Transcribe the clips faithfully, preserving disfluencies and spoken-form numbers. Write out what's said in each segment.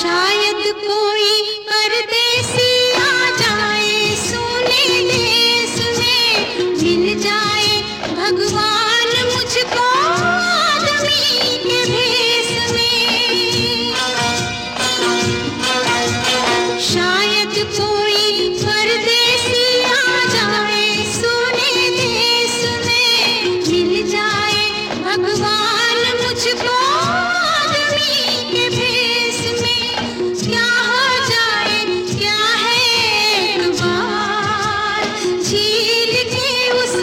शायद कोई परदेसी आ जाए, सोने देश में मिल जाए भगवान मुझको आदमी के भेष में। शायद कोई परदेसी आ जाए, सोने देश में मिल जाए भगवान मुझको आदमी के भेष में। क्या हो जाए क्या है एक बार झील के उस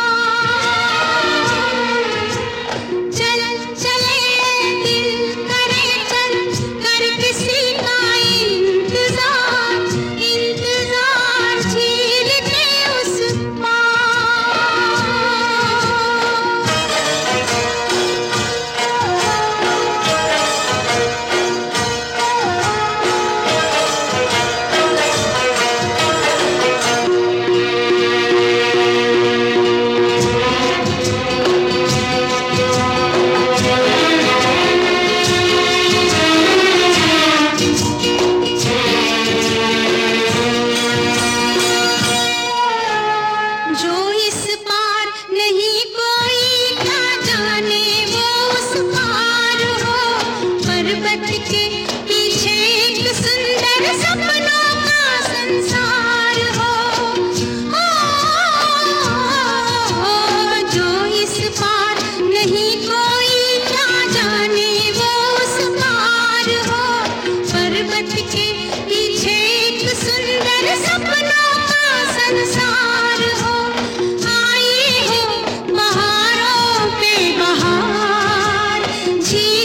पार। चल चले दिल करे चल कर किसी का इंतजार, इंतजार झील के उस जो इस पार नहीं कोई क्या जाने वो उस पार हो। पर्वत के पीछे एक सुंदर सपनों का संसार हो। ओ, जो इस पार नहीं कोई क्या जाने वो उस पार हो। पर्वत के पीछे एक सुंदर सपनों का संसार हो। आए हो बहारों पे बहार, झील